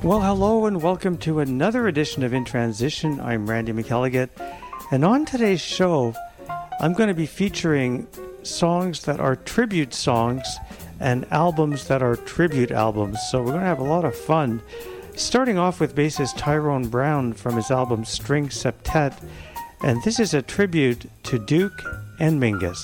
Well, hello and welcome to another edition of In Transition. I'm Randy McElligott, and on today's show, I'm going to be featuring songs that are tribute songs and albums that are tribute albums. So we're going to have a lot of fun. Starting off with bassist Tyrone Brown from his album String Septet, and this is a tribute to Duke and Mingus.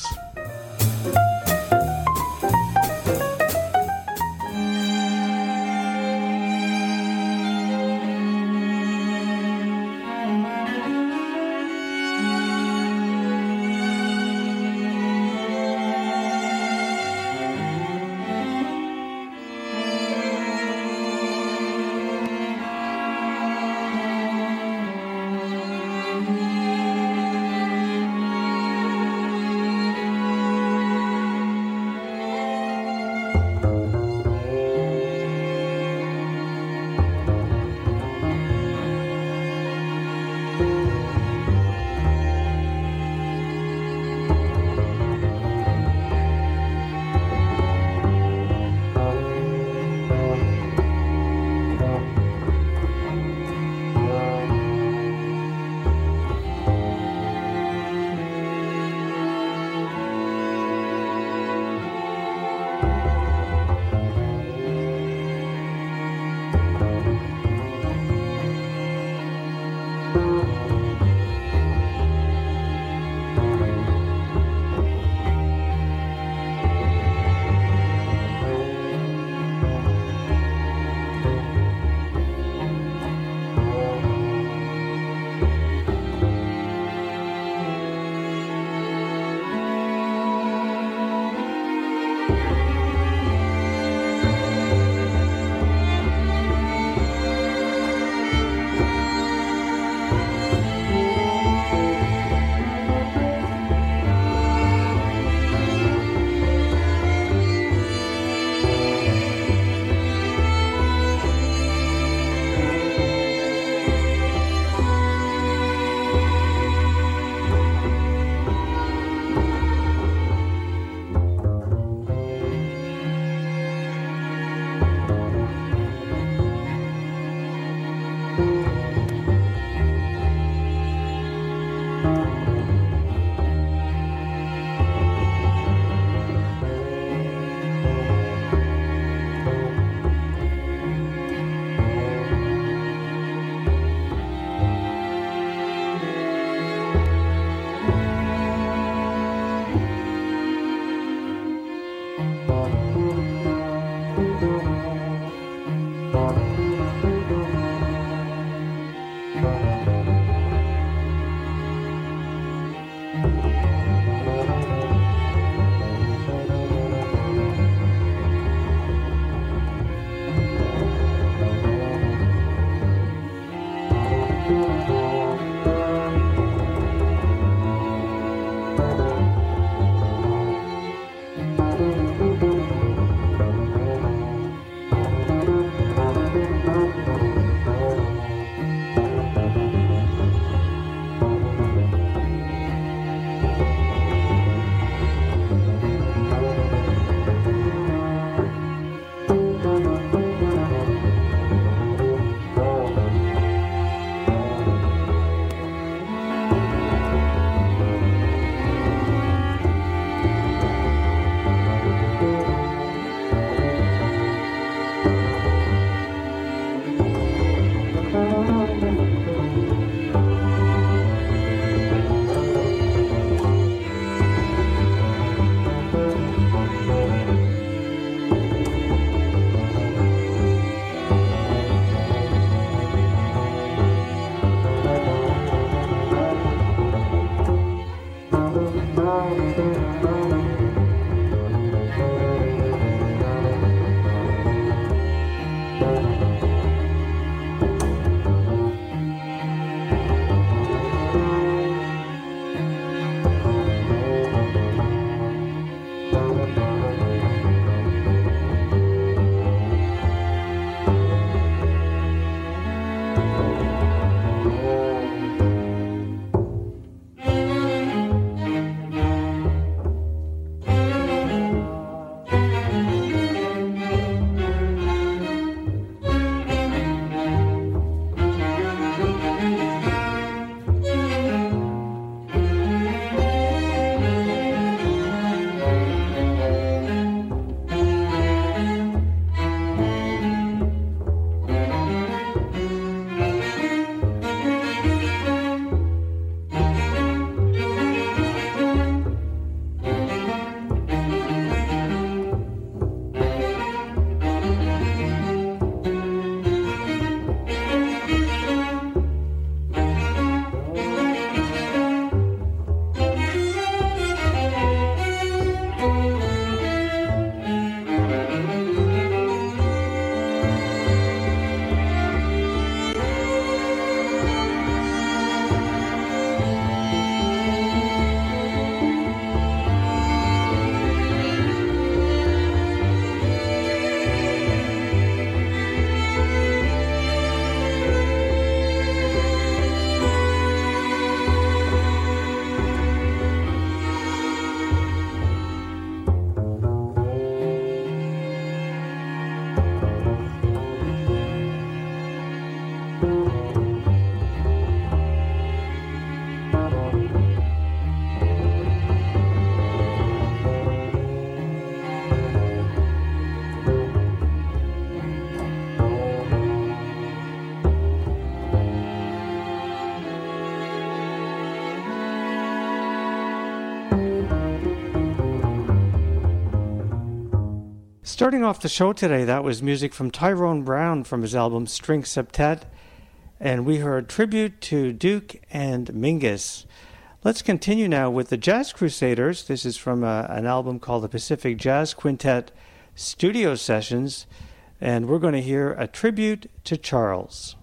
Starting off the show today, that was music from Tyrone Brown from his album String Septet, and we heard tribute to Duke and Mingus. Let's continue now with the Jazz Crusaders. This is from an album called the Pacific Jazz Quintet Studio Sessions, and we're going to hear a tribute to Charles.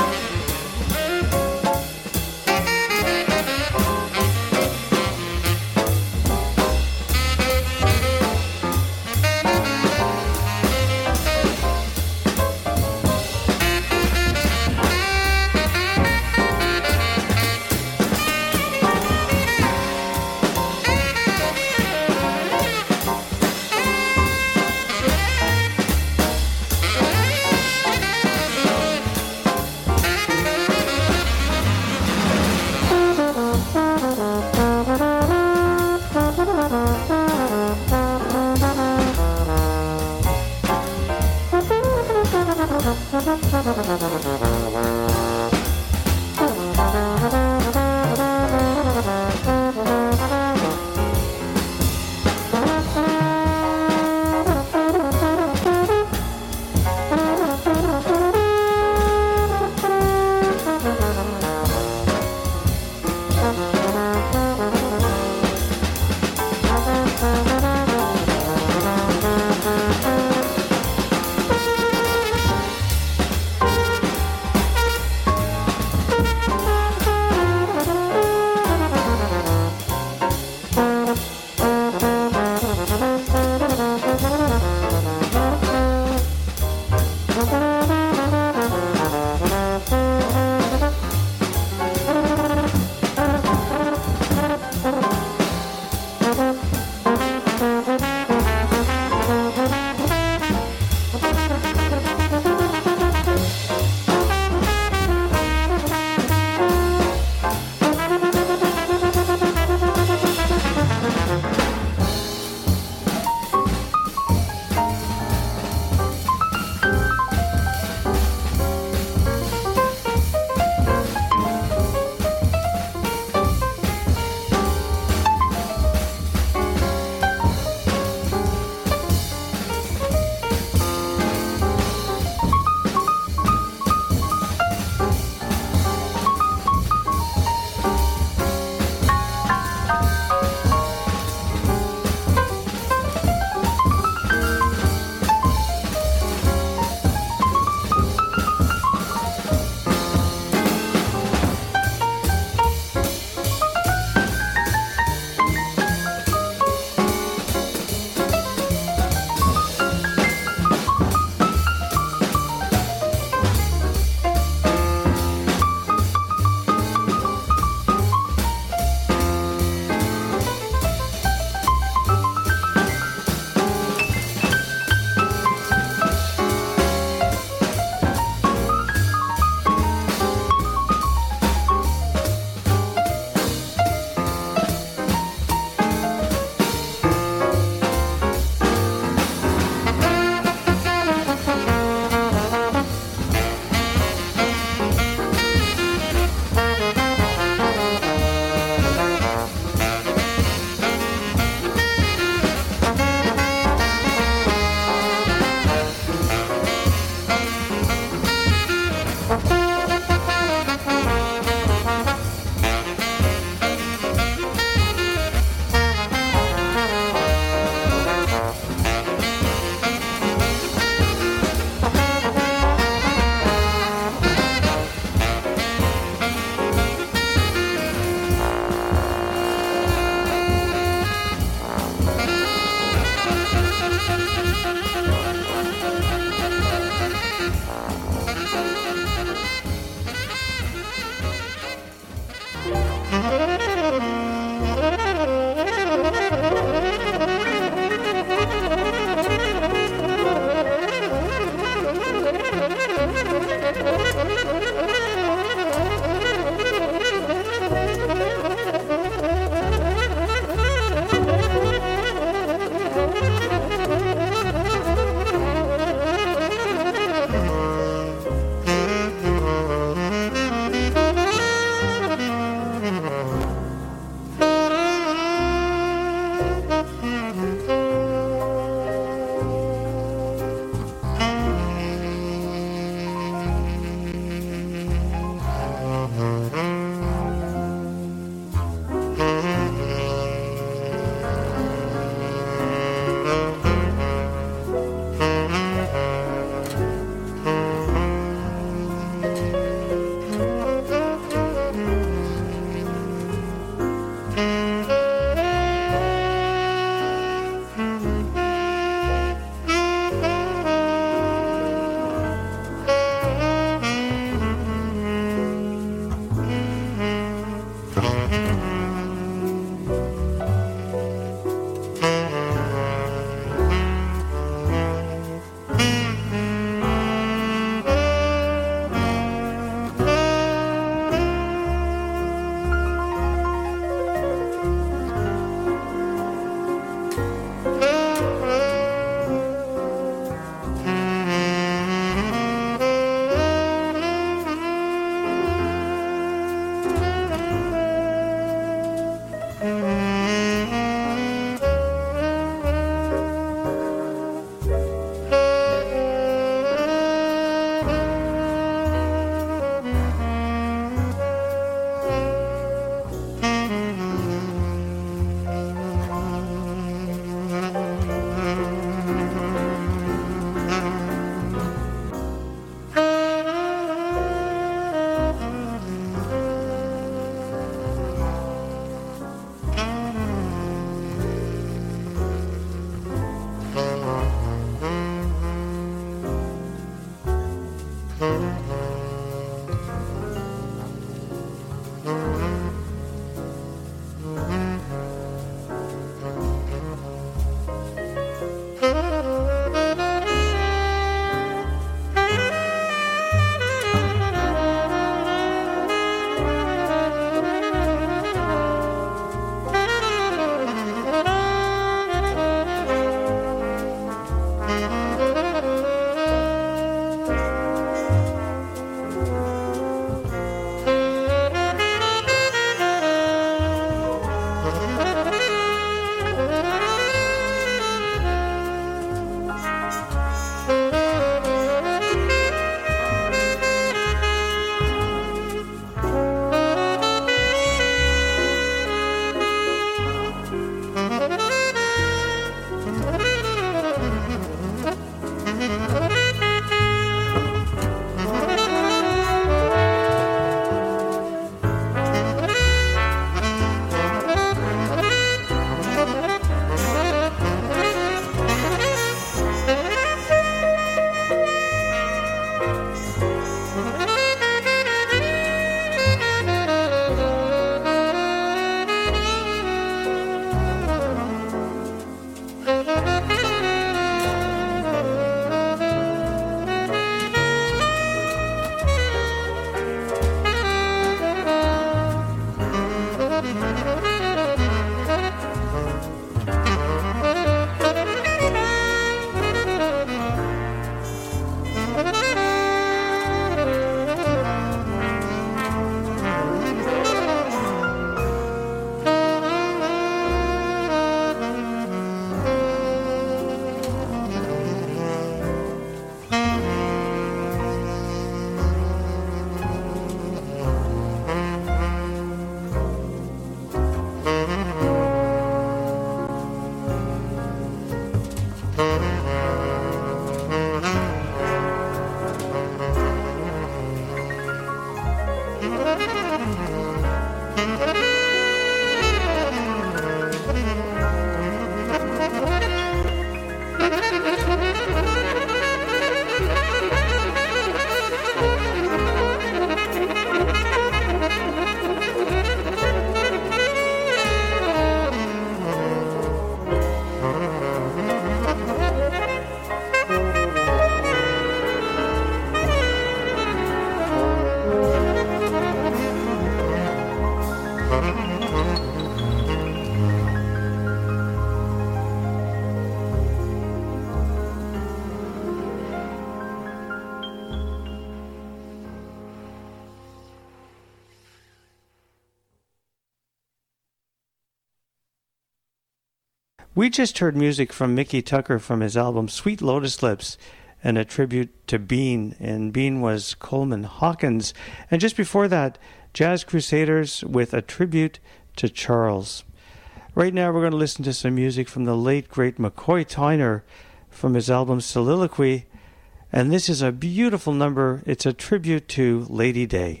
We just heard music from Mickey Tucker from his album Sweet Lotus Lips, and a tribute to Bean, and Bean was Coleman Hawkins. And just before that, Jazz Crusaders with a tribute to Charles. Right now we're going to listen to some music from the late, great McCoy Tyner from his album Soliloquy, and this is a beautiful number. It's a tribute to Lady Day.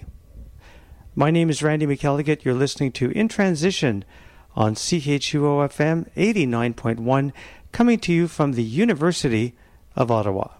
My name is Randy McElligott. You're listening to In Transition on CHUO-FM 89.1, coming to you from the University of Ottawa.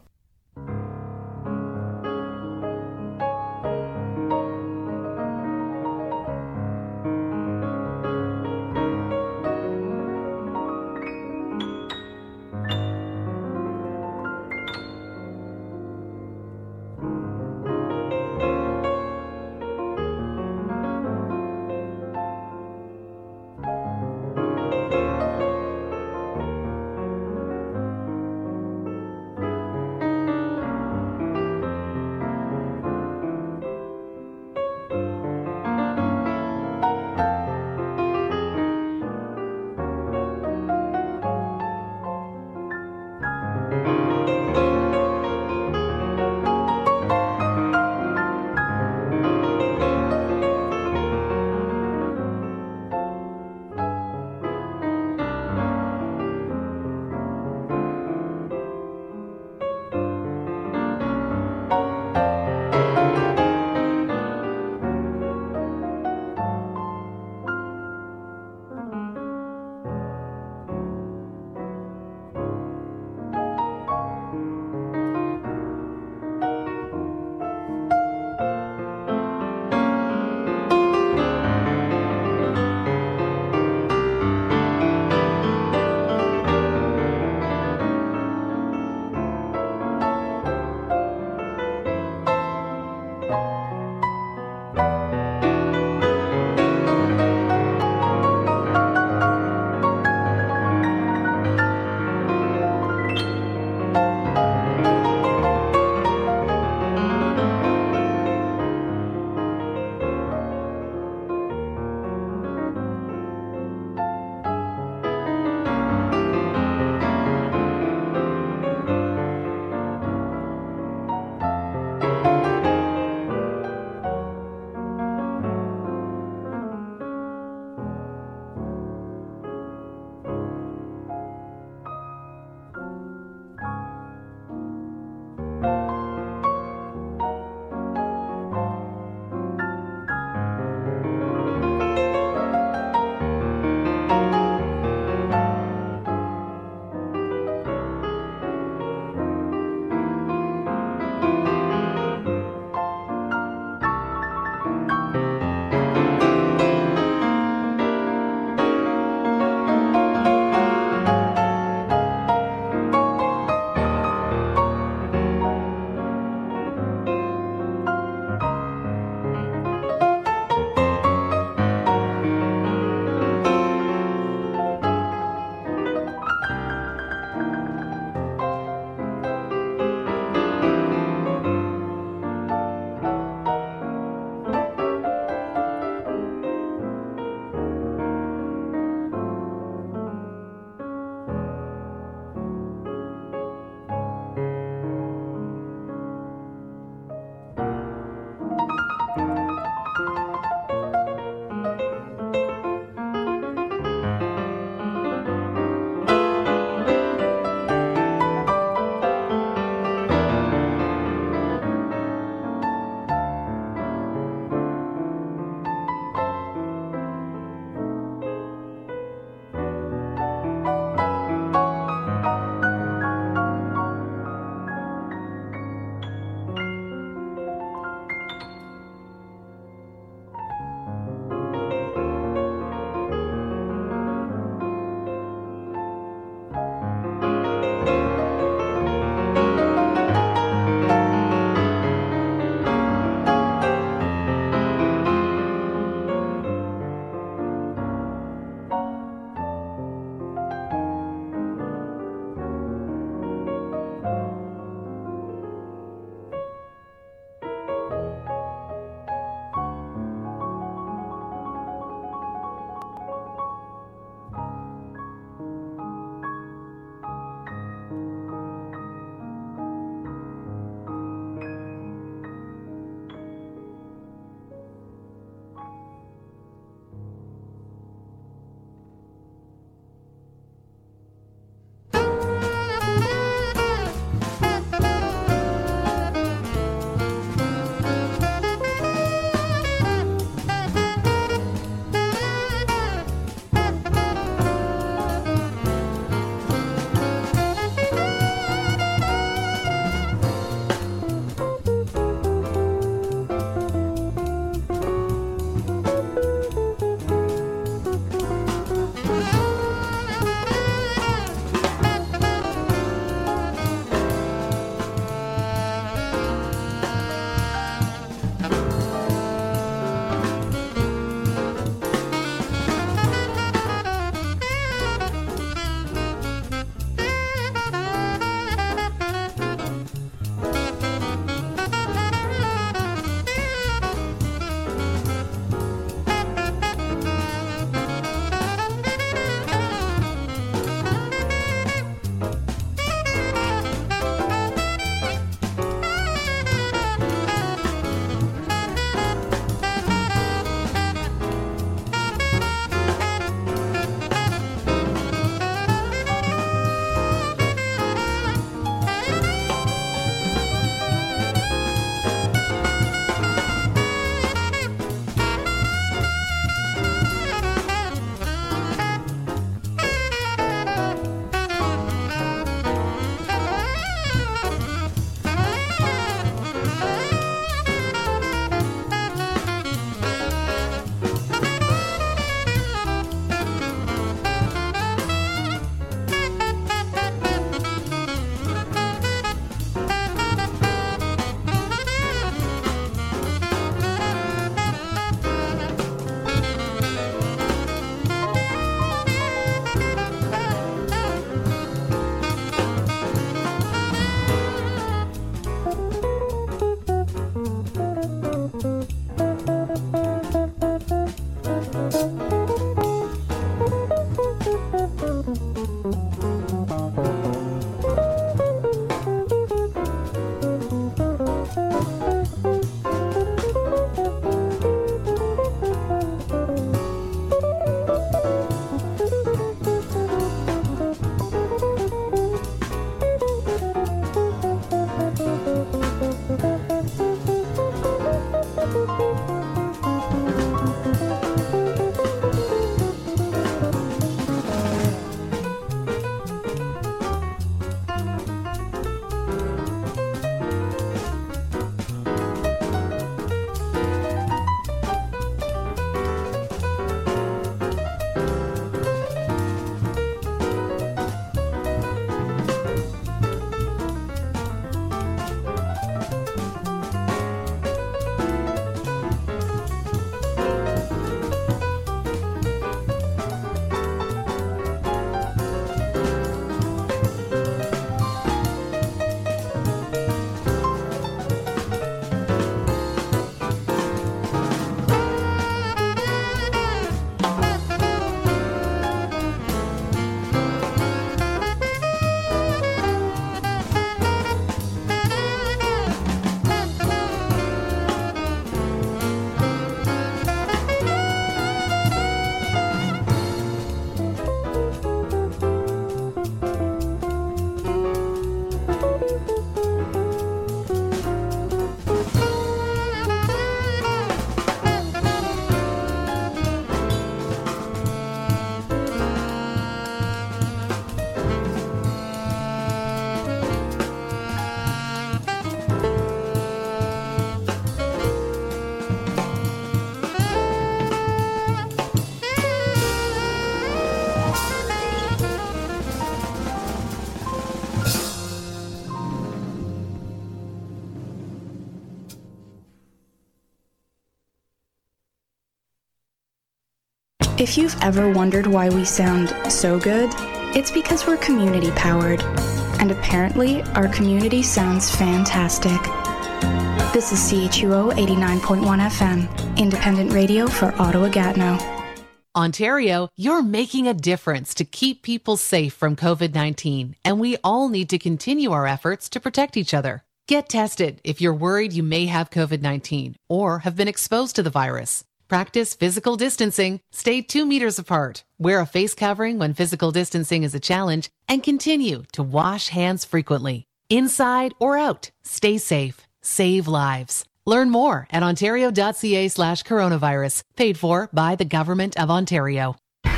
If you've ever wondered why we sound so good, it's because we're community powered. And apparently, our community sounds fantastic. This is CHUO 89.1 FM, independent radio for Ottawa-Gatineau. Ontario, you're making a difference to keep people safe from COVID-19, and we all need to continue our efforts to protect each other. Get tested if you're worried you may have COVID-19 or have been exposed to the virus. Practice physical distancing, stay 2 meters apart, wear a face covering when physical distancing is a challenge, and continue to wash hands frequently. Inside or out, stay safe, save lives. Learn more at ontario.ca/coronavirus, paid for by the Government of Ontario.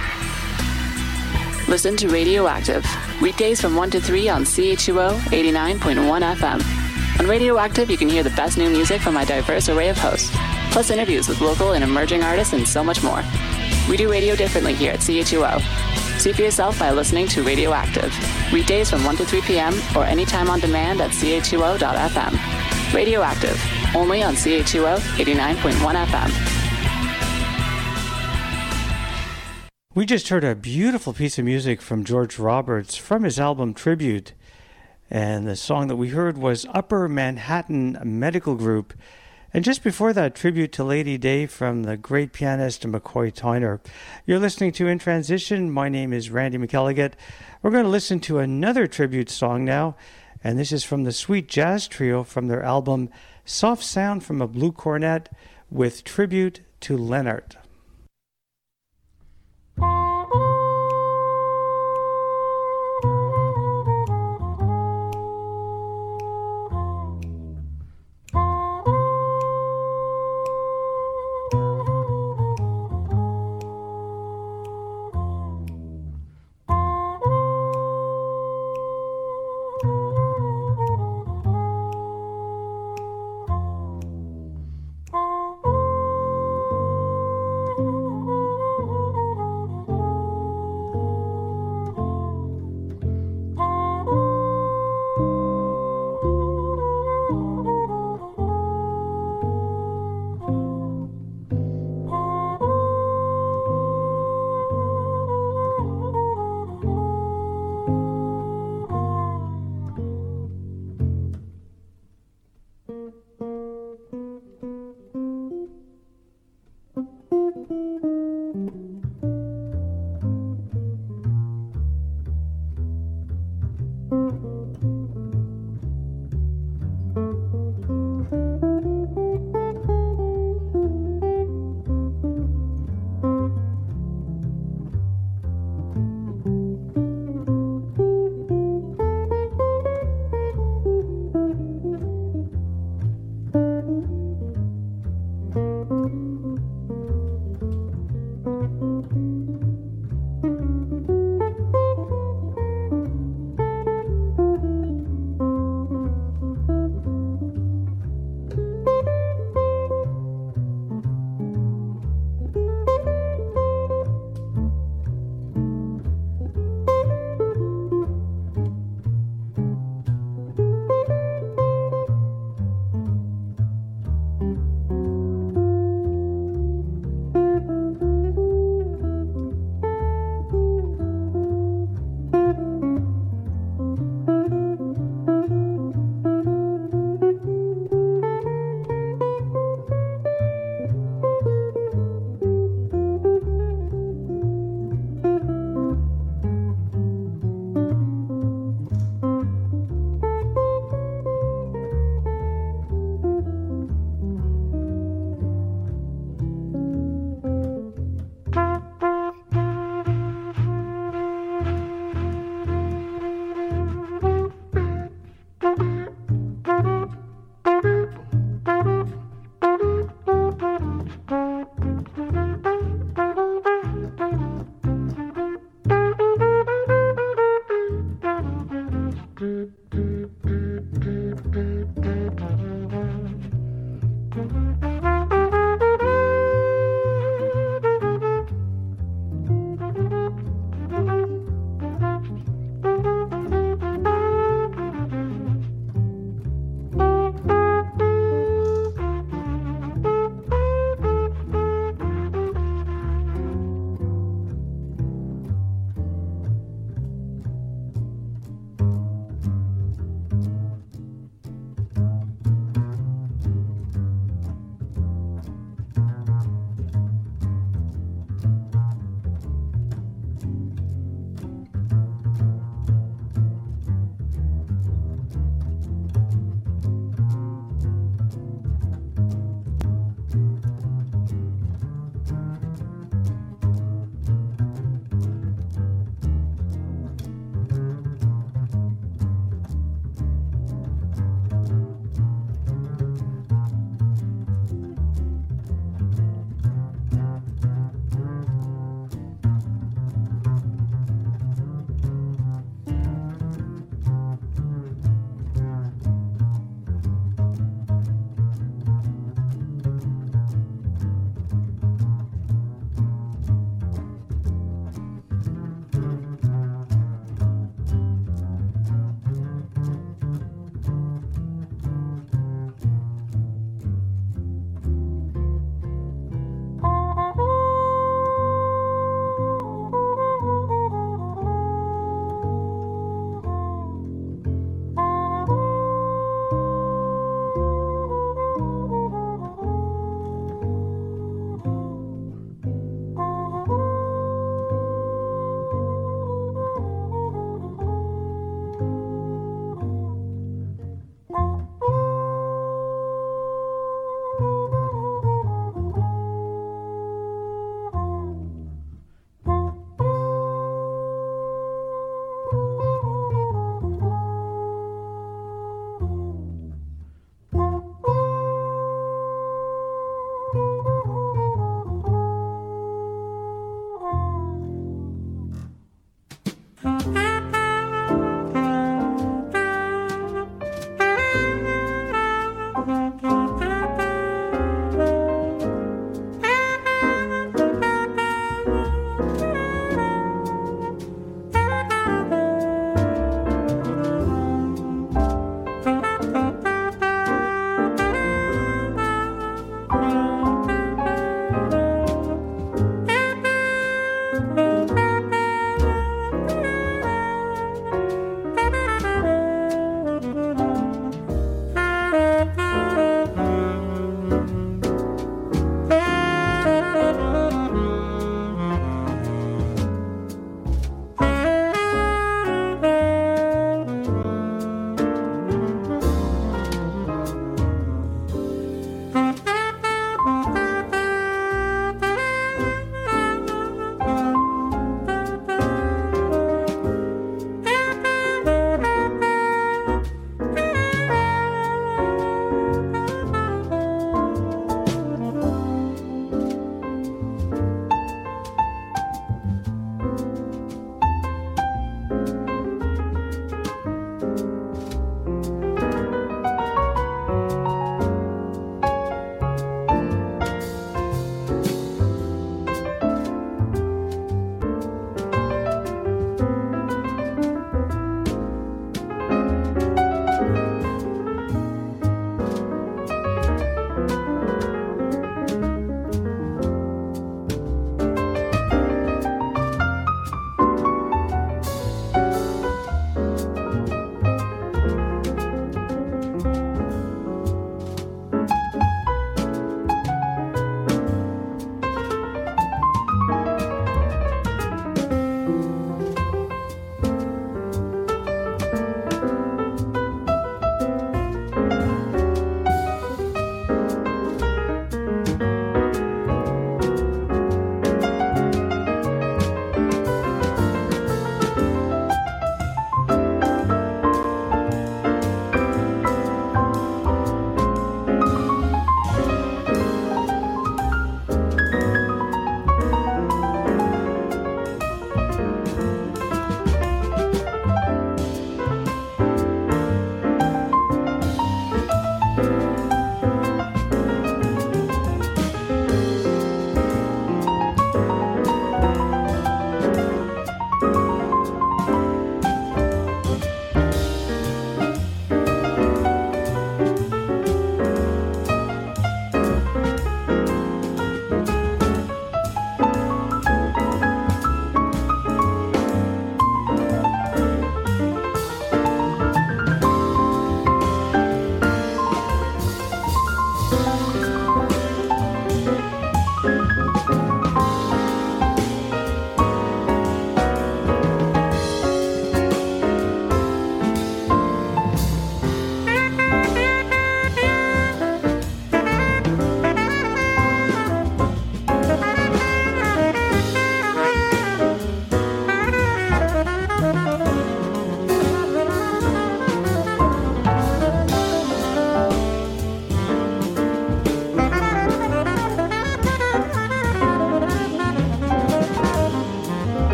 Listen to Radioactive, weekdays from 1 to 3 on CHUO 89.1 FM. On Radioactive, you can hear the best new music from my diverse array of hosts, plus interviews with local and emerging artists and so much more. We do radio differently here at CHUO. See for yourself by listening to Radioactive, weekdays from 1 to 3 p.m. or anytime on demand at chuo.fm. Radioactive, only on CHUO 89.1 FM. We just heard a beautiful piece of music from George Roberts from his album Tribute. And the song that we heard was Upper Manhattan Medical Group. And just before that, tribute to Lady Day from the great pianist McCoy Tyner. You're listening to In Transition. My name is Randy McElligott. We're going to listen to another tribute song now. And this is from the Sweet Jazz Trio from their album Soft Sound from a Blue Cornet with Tribute to Leonard.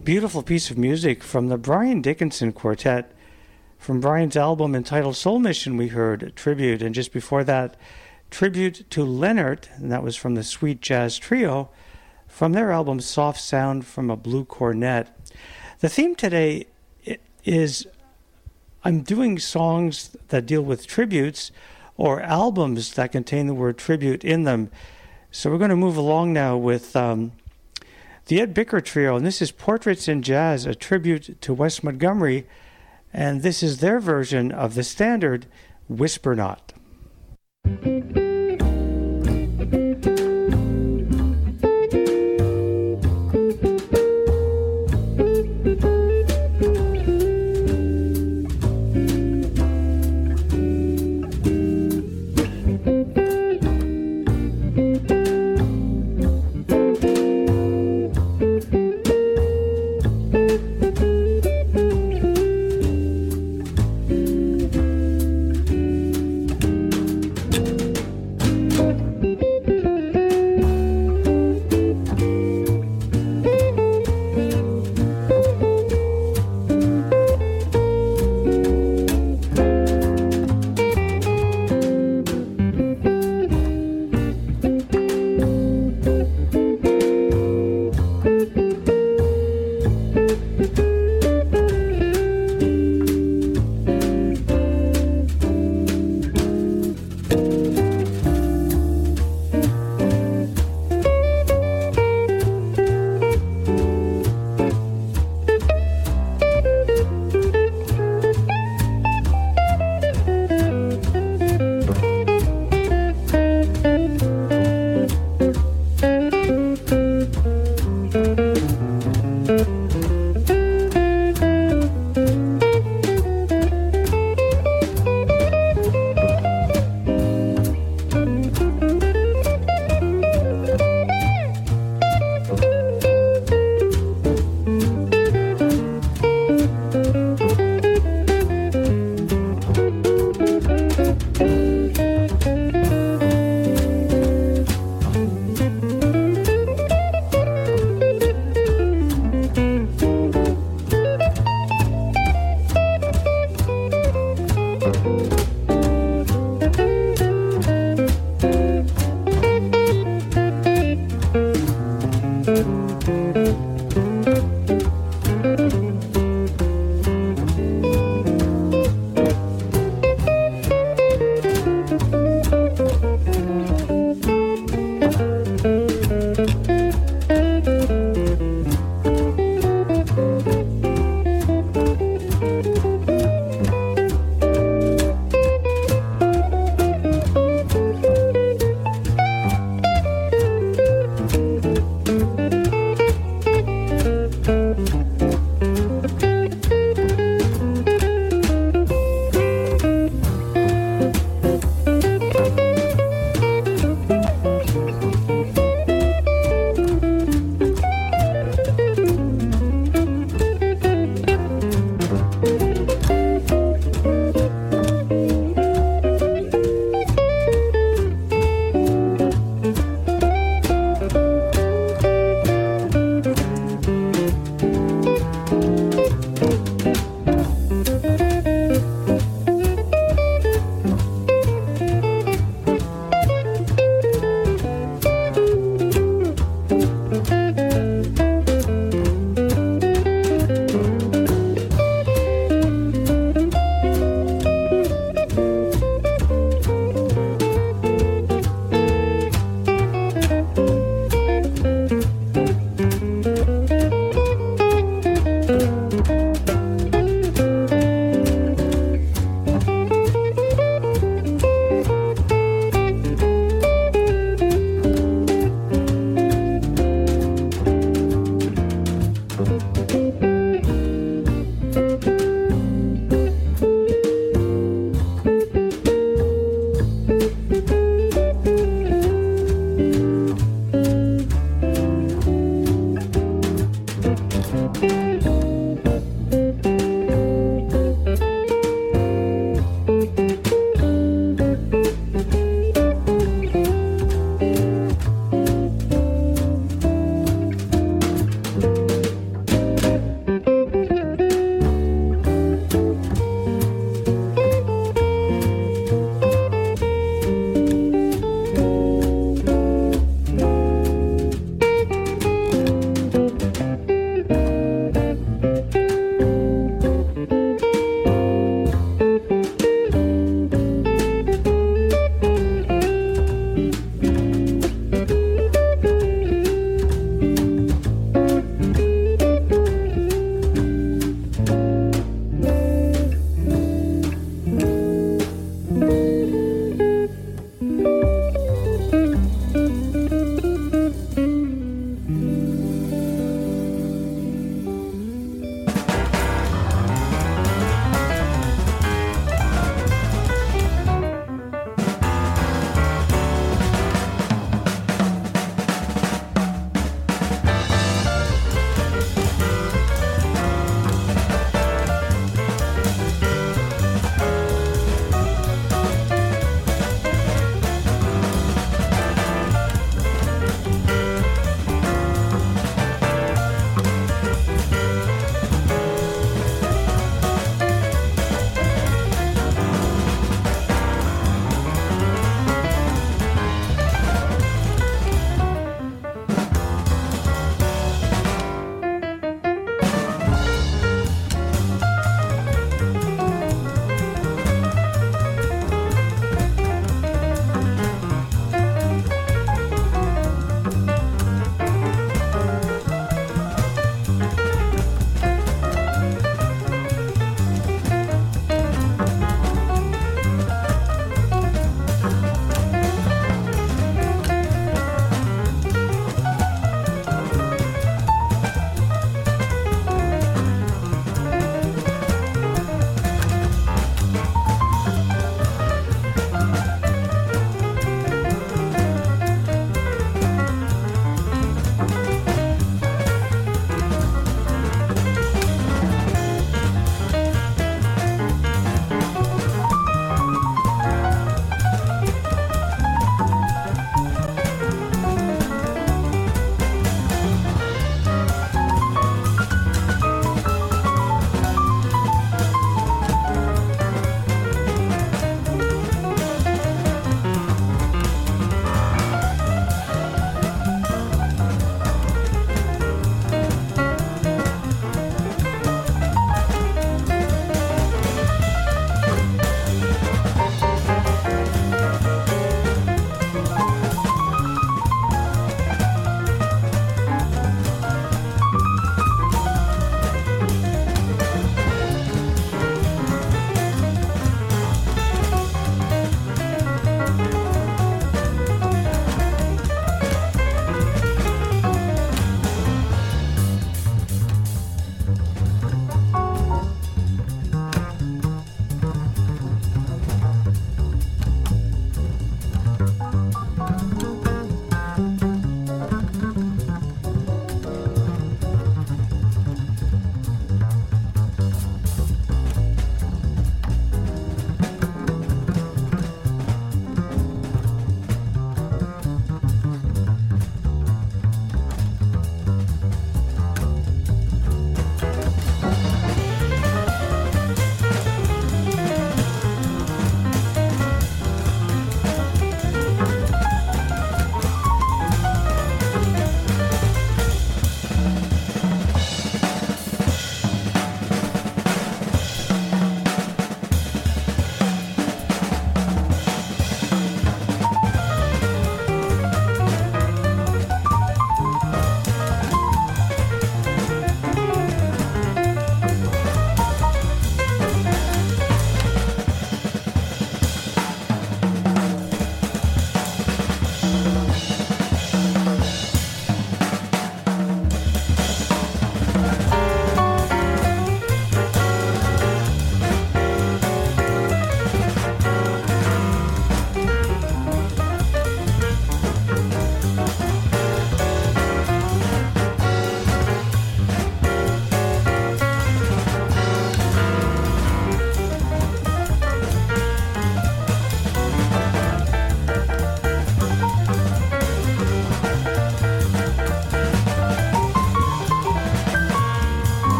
beautiful piece of music from the Brian Dickinson Quartet. From Brian's album entitled Soul Mission, we heard Tribute, and just before that, Tribute to Leonard, and that was from the Sweet Jazz Trio, from their album Soft Sound from a Blue Cornet. The theme today is I'm doing songs that deal with tributes or albums that contain the word tribute in them. So we're going to move along now with the Ed Bicker Trio, and this is Portraits in Jazz, a tribute to Wes Montgomery, and this is their version of the standard Whisper Not.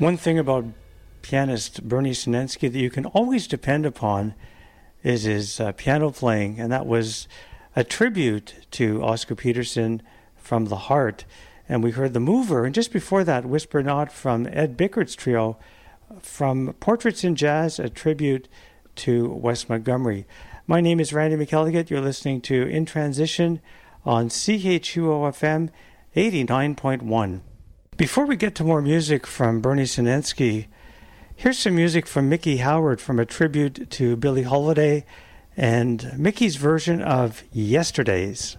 One thing about pianist Bernie Sinensky that you can always depend upon is his piano playing, and that was a tribute to Oscar Peterson from The Heart. And we heard The Mover, and just before that, Whisper Not from Ed Bickert's trio from Portraits in Jazz, a tribute to Wes Montgomery. My name is Randy McElligott. You're listening to In Transition on CHUO-FM 89.1. Before we get to more music from Bernie Sinensky, here's some music from Mickey Howard from a tribute to Billie Holiday and Mickey's version of Yesterdays.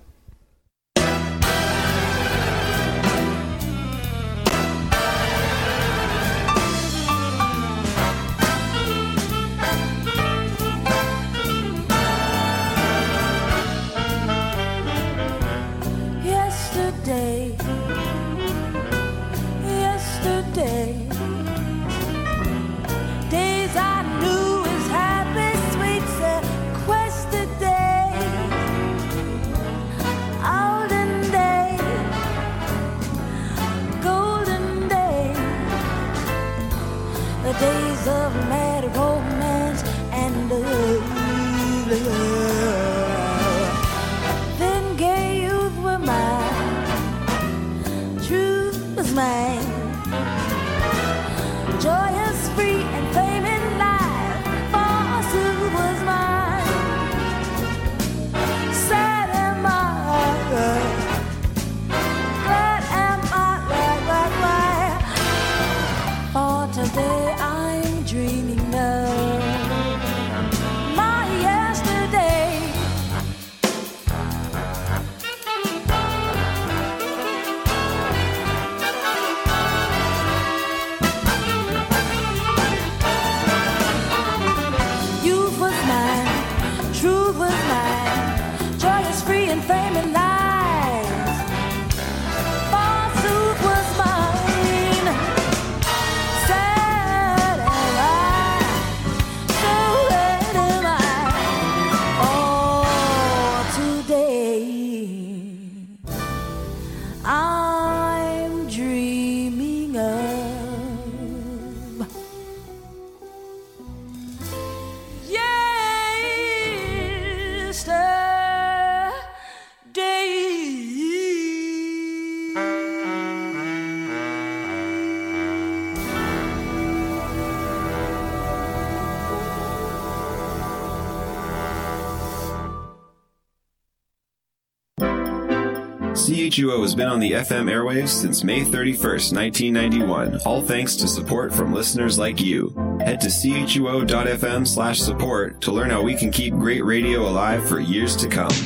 Days of mad romance and love. Then gay youth were mine, truth was mine, joyous, free, and fame in life, falsehood was mine. Sad am I, glad am I, for today I'm dreaming of my yesterday. Youth was mine, truth was mine, joy is free and fame and lies. Falsehood was mine. Sad am I, so glad am I. Oh, today I'm dreaming of CHUO has been on the FM airwaves since May 31st, 1991, all thanks to support from listeners like you. Head to chuo.fm/support to learn how we can keep great radio alive for years to come.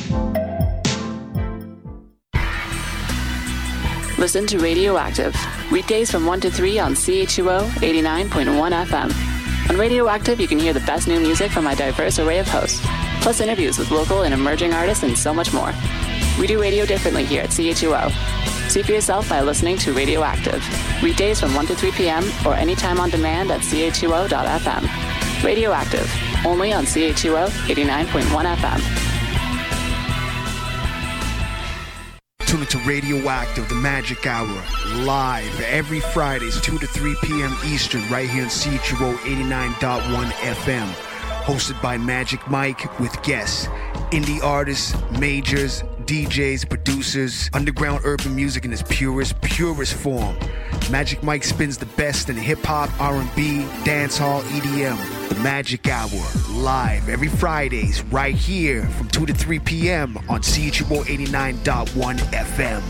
Listen to Radioactive, weekdays from 1 to 3 on CHUO 89.1 FM. On Radioactive, you can hear the best new music from my diverse array of hosts, plus interviews with local and emerging artists and so much more. We do radio differently here at CHUO. See for yourself by listening to Radioactive, weekdays from 1 to 3 p.m. or anytime on demand at chuo.fm. Radioactive, only on CHUO 89.1 FM. Tune into Radioactive, the Magic Hour, live every Fridays, 2 to 3 p.m. Eastern, right here on CHUO 89.1 FM. Hosted by Magic Mike with guests, indie artists, majors, DJs, producers, underground urban music in its purest form. Magic Mike spins the best in hip-hop, R&B, dancehall, EDM. The Magic Hour, live every Fridays, right here from 2 to 3 p.m. on CHUO 89.1 FM.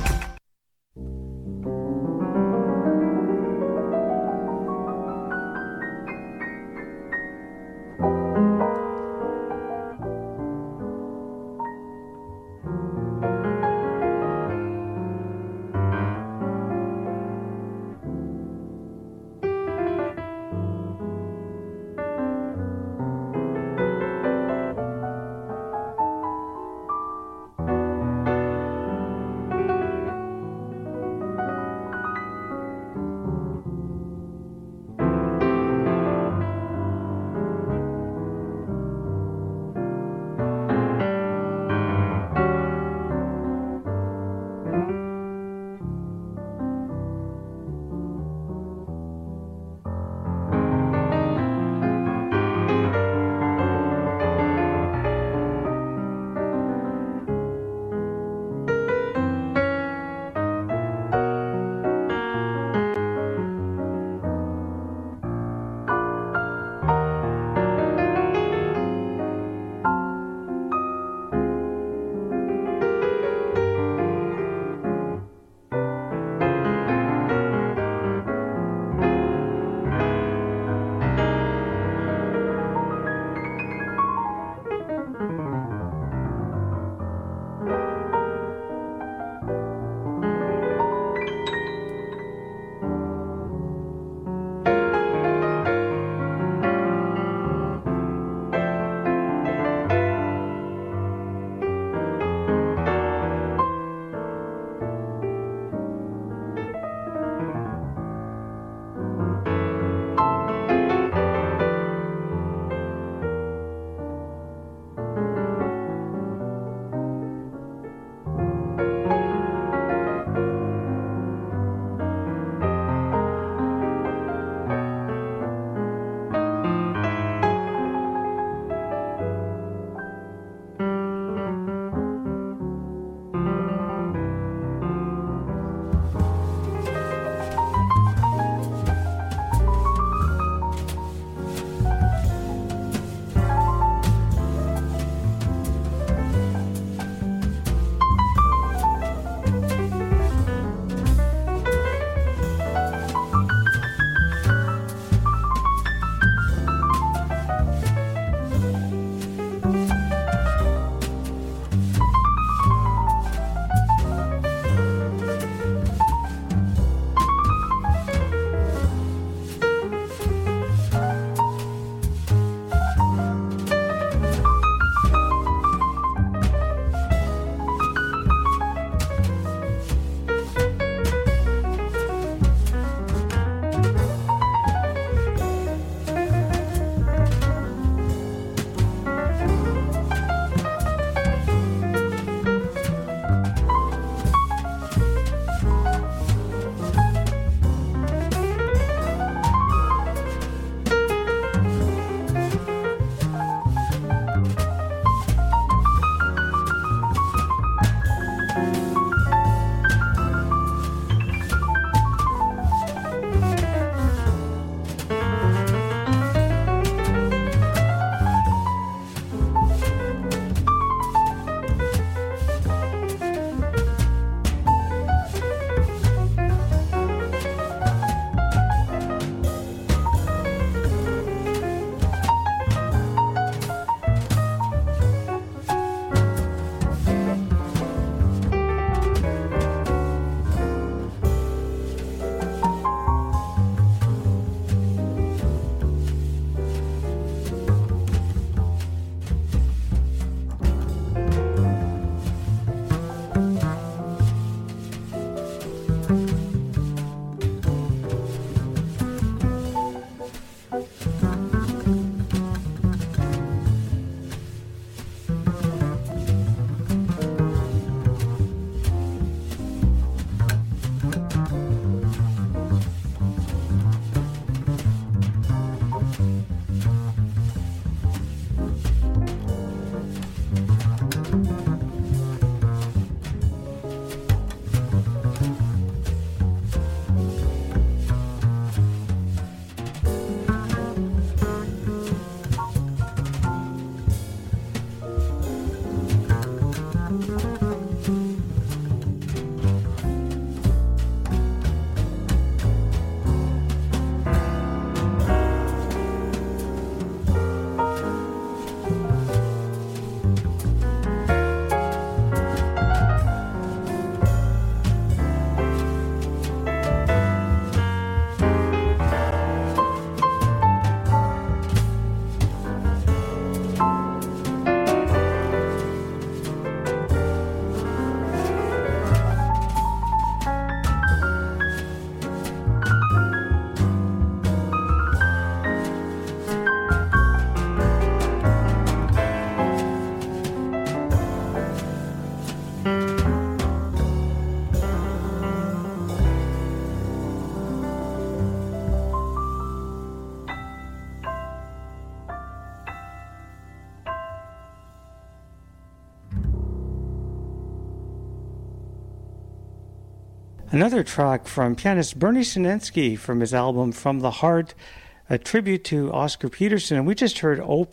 Another track from pianist Bernie Sinensky from his album From the Heart, a tribute to Oscar Peterson. And we just heard OP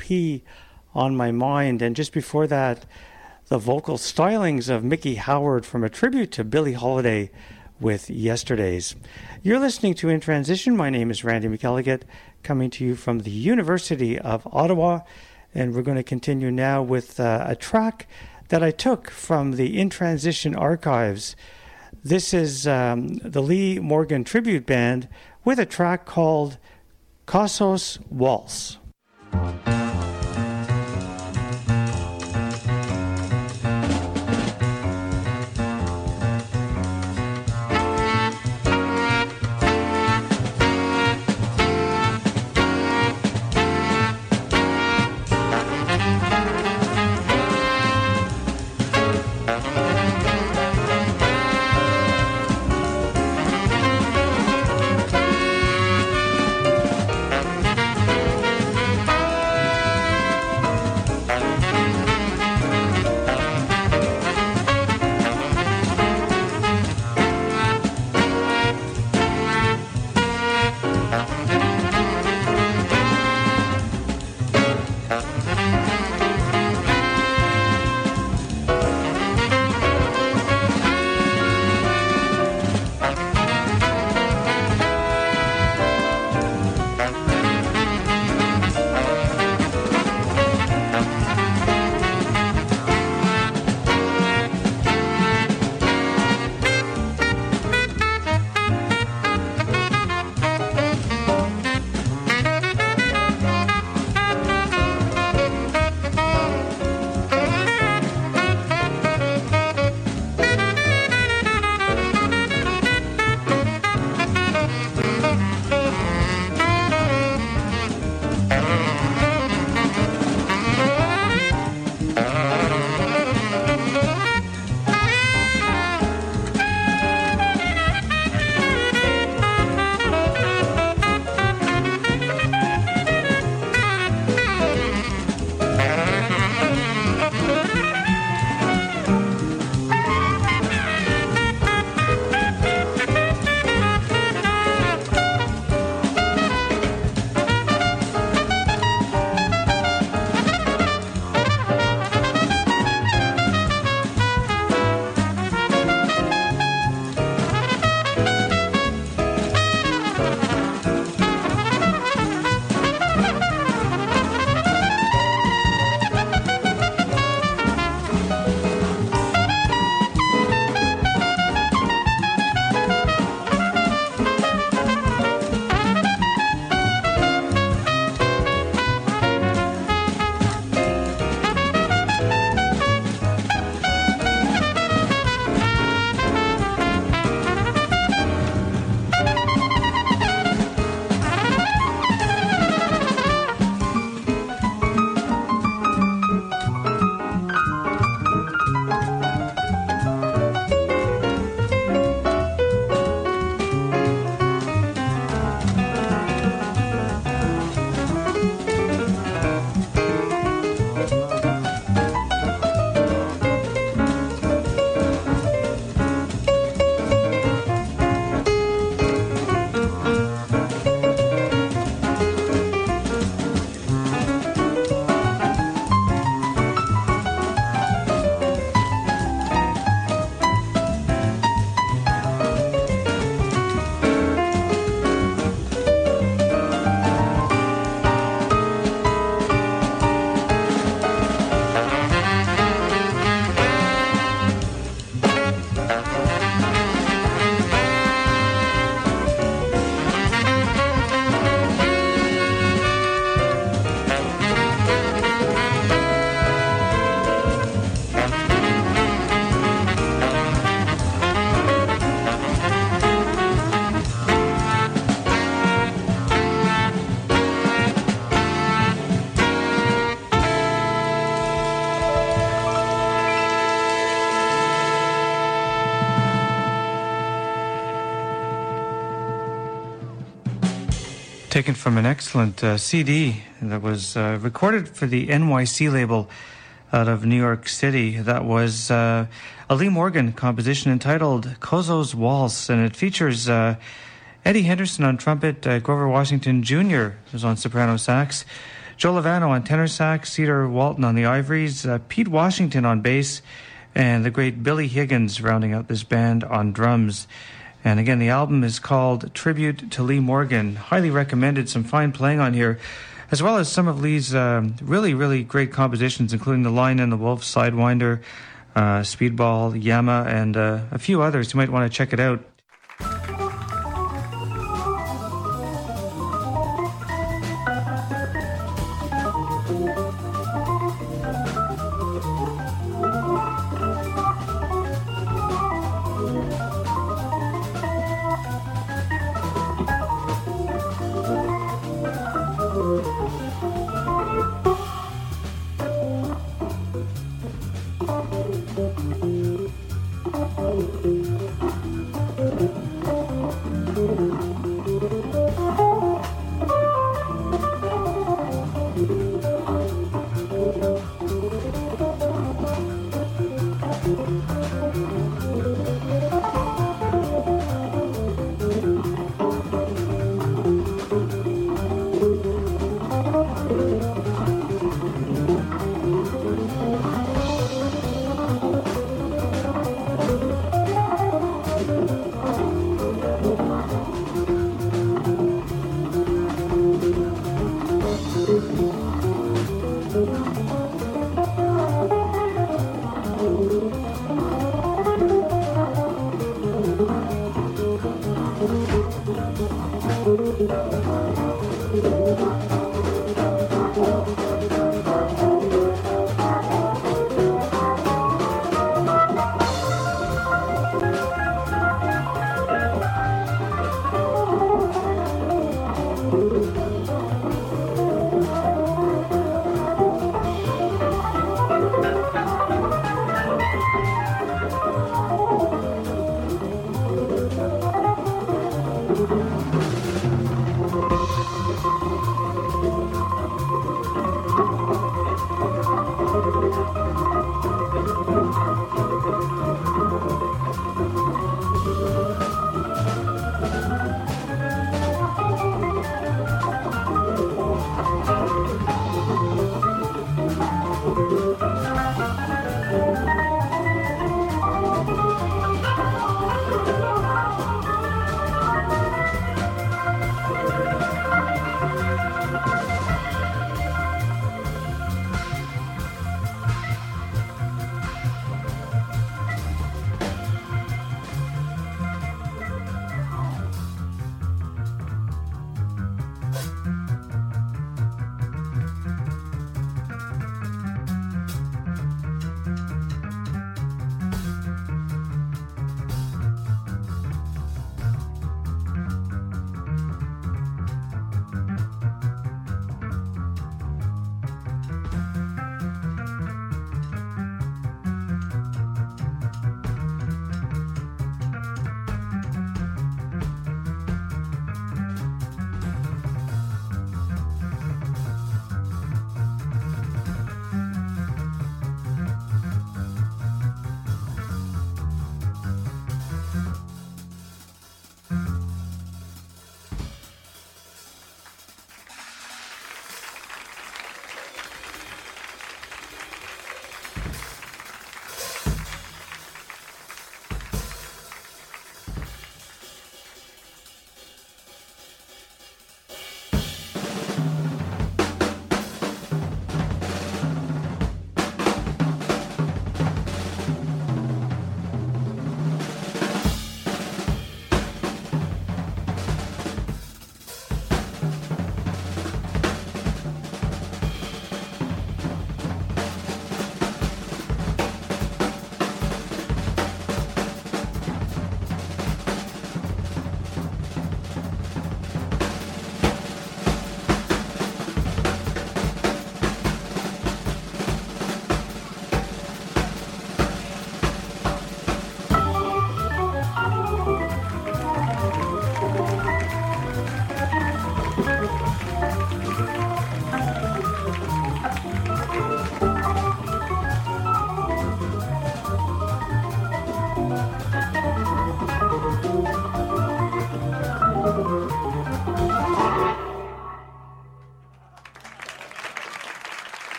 on My Mind. And just before that, the vocal stylings of Mickey Howard from a tribute to Billie Holiday with Yesterdays. You're listening to In Transition. My name is Randy McElligott, coming to you from the University of Ottawa. And we're going to continue now with a track that I took from the In Transition archives. This is the Lee Morgan Tribute Band with a track called Casos Waltz. taken from an excellent CD that was recorded for the NYC label out of New York City. That was a Lee Morgan composition entitled Kozo's Waltz, and it features Eddie Henderson on trumpet, Grover Washington Jr. was on soprano sax, Joe Lovano on tenor sax, Cedar Walton on the ivories, Pete Washington on bass, and the great Billy Higgins rounding out this band on drums. And again, the album is called Tribute to Lee Morgan. Highly recommended, some fine playing on here, as well as some of Lee's really, really great compositions, including The Lion and the Wolf, Sidewinder, Speedball, Yama, and a few others. You might want to check it out.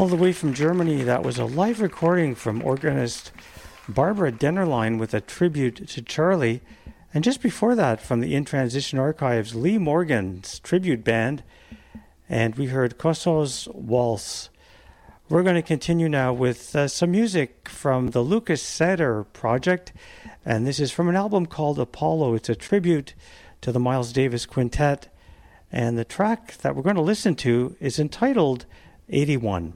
All the way from Germany, that was a live recording from organist Barbara Dennerlein with a tribute to Charlie. And just before that, from the In Transition Archives, Lee Morgan's tribute band. And we heard Kosso's Waltz. We're going to continue now with some music from the Lucas Seder Project. And this is from an album called Apollo. It's a tribute to the Miles Davis Quintet. And the track that we're going to listen to is entitled 81.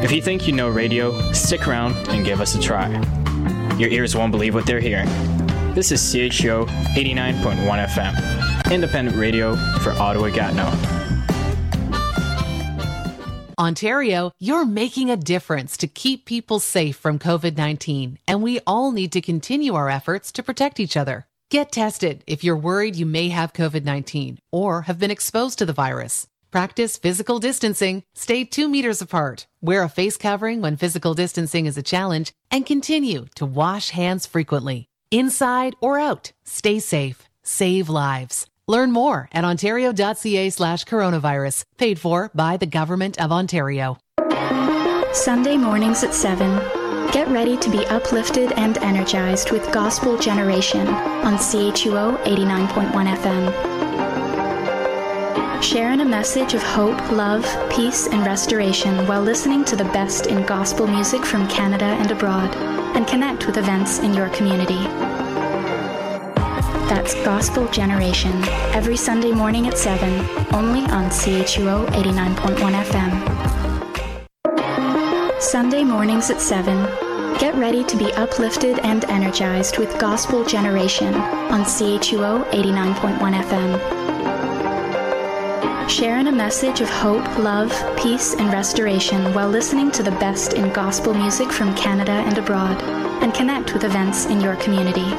If you think you know radio, stick around and give us a try. Your ears won't believe what they're hearing. This is CHO 89.1 FM, independent radio for Ottawa-Gatineau. Ontario, you're making a difference to keep people safe from COVID-19, and we all need to continue our efforts to protect each other. Get tested if you're worried you may have COVID-19 or have been exposed to the virus. Practice physical distancing, stay 2 meters apart, wear a face covering when physical distancing is a challenge, and continue to wash hands frequently. Inside or out, stay safe, save lives. Learn more at ontario.ca/coronavirus, paid for by the Government of Ontario. Sunday mornings at 7. Get ready to be uplifted and energized with Gospel Generation on CHUO 89.1 FM. Share in a message of hope, love, peace, and restoration while listening to the best in gospel music from Canada and abroad, and connect with events in your community. That's Gospel Generation, every Sunday morning at 7, only on CHUO 89.1 FM. Sunday mornings at 7. Get ready to be uplifted and energized with Gospel Generation on CHUO 89.1 FM. Share in a message of hope, love, peace, and restoration while listening to the best in gospel music from Canada and abroad, and connect with events in your community.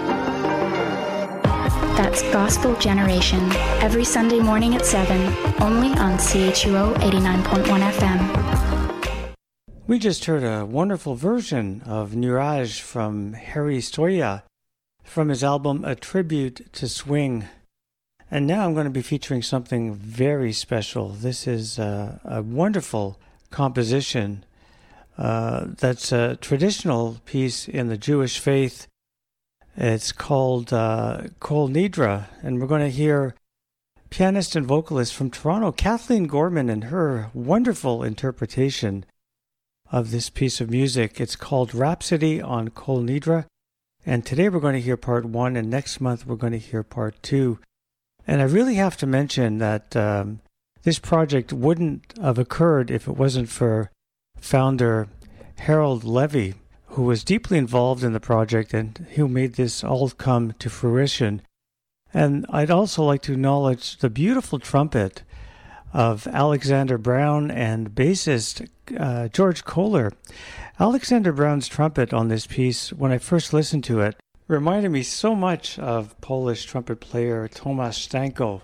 That's Gospel Generation, every Sunday morning at 7, only on CHUO 89.1 FM. We just heard a wonderful version of Nuraj from Harry Stoya from his album A Tribute to Swing. And now I'm going to be featuring something very special. This is a wonderful composition that's a traditional piece in the Jewish faith. It's called Kol Nidra, and we're going to hear pianist and vocalist from Toronto, Kathleen Gorman, and her wonderful interpretation of this piece of music. It's called Rhapsody on Kol Nidra, and today we're going to hear part 1, and next month we're going to hear part 2. And I really have to mention that this project wouldn't have occurred if it wasn't for founder Harold Levy, who was deeply involved in the project and who made this all come to fruition. And I'd also like to acknowledge the beautiful trumpet of Alexander Brown and bassist George Kohler. Alexander Brown's trumpet on this piece, when I first listened to it, reminded me so much of Polish trumpet player Tomasz Stanko.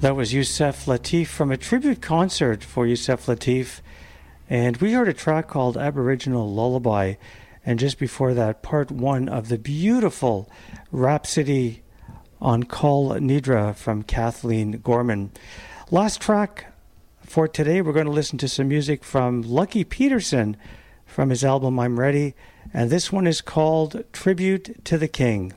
That was Yusef Lateef from a tribute concert for Yusef Lateef. And we heard a track called Aboriginal Lullaby. And just before that, part one of the beautiful Rhapsody on Kol Nidre from Kathleen Gorman. Last track for today, we're going to listen to some music from Lucky Peterson from his album I'm Ready. And this one is called Tribute to the King.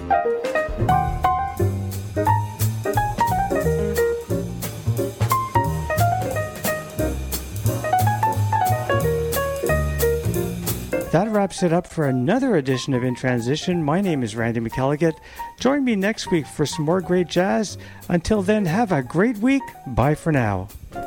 That wraps it up for another edition of In Transition. My name is Randy McElligott. Join me next week for some more great jazz. Until then, have a great week. Bye for now.